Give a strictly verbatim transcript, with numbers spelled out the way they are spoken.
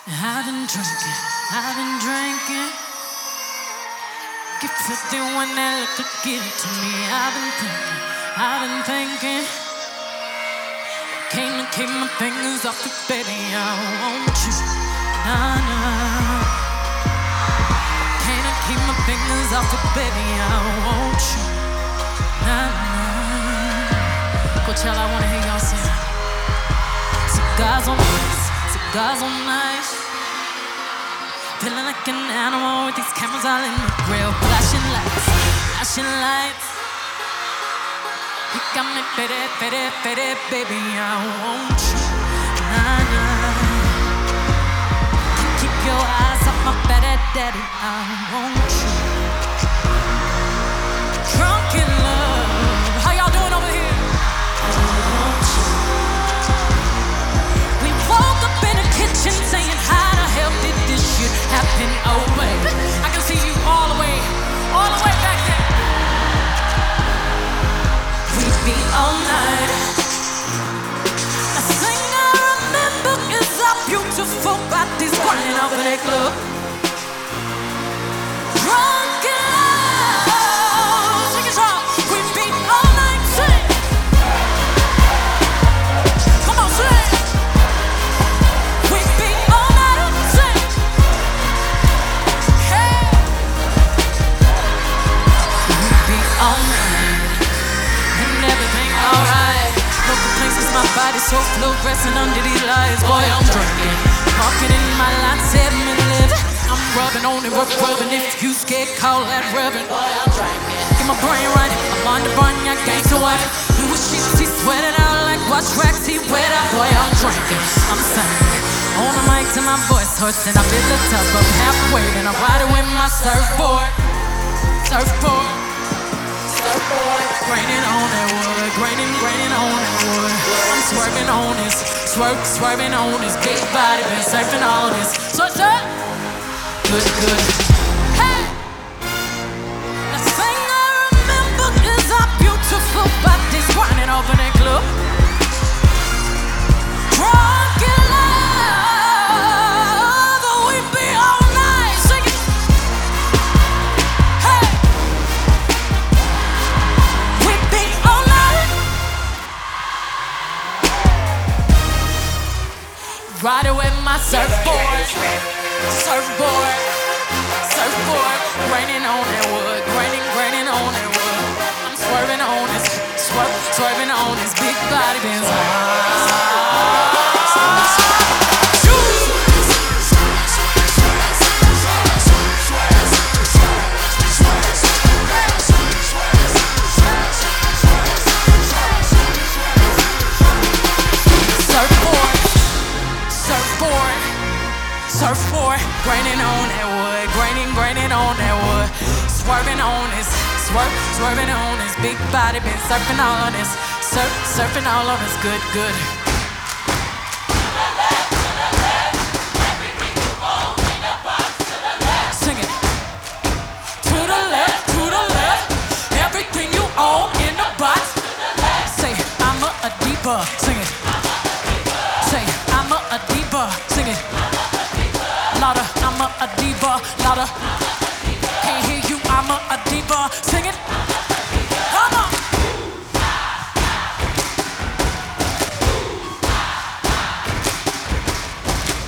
I've been drinking, I've been drinking. Get filthy when that liquor get to me. I've been thinking, I've been thinking. Can't keep my fingers off it, baby. I want you, nah, nah. Can't keep my fingers off it, baby. I want you, nah, nah. Coachella, I wanna hear y'all sing. Cigars on ice, cigars on ice. Feeling like an animal with these cameras all in the grill. Flashing lights, flashing lights. You got me pity, pity, pity, baby, I want you, nah, nah. Keep your eyes off my better daddy, I want you. Drunk in love, how y'all doing over here? I want you. We woke up in the kitchen saying, how the hell did this shit happen? Oh baby, I can see you all the way, all the way back there. We be all night. The thing I remember is our beautiful bodies running over the club. Drunk in love. Sing it all. We be all night. Sing. Come on, sing. We be all night. Sing. Hey. We be all night. And everything alright. No complaints, my body so fluorescent under these lights. Boy, I'm drinking. Parking in my line, seven minutes. I'm rubbing on it, work rubbing. If you scared, call that rubbing. Boy, I'm drinking. Get my brain right. I'm on the burn, your gangster wife. Blue sheets, he sweating out like watch tracks, he wet out. Boy, I'm drinking. I'm singing. On the mic till my voice hurts, and I feel the tub up halfway. Then I ride it with my surfboard. Surfboard. Graining on that wood, graining, graining on that wood. I'm swerving on this, swerve, swerving on this big body, been surfing all this. So it's up, good, good. Hey, the thing I remember is our beautiful bodies grinding over that club. Drunk in love, we be all night singing. Hey. Riding with my surfboard, surfboard, surfboard. Raining on that wood, raining, raining on that wood. I'm swerving on this, swerve, swerving on this big body Benz. Surfboard, graining on that wood, graining, graining on that wood. Swerving on this, swerve, swerving on this big body, been surfing all on this, surf, surfing all on this, good, good. Sing it. To the left, to the left, everything you own in the box. Say, I'm a, a diva, sing it. Say, I'm a, a diva, sing it. Louder, I'm a, a diva, louder.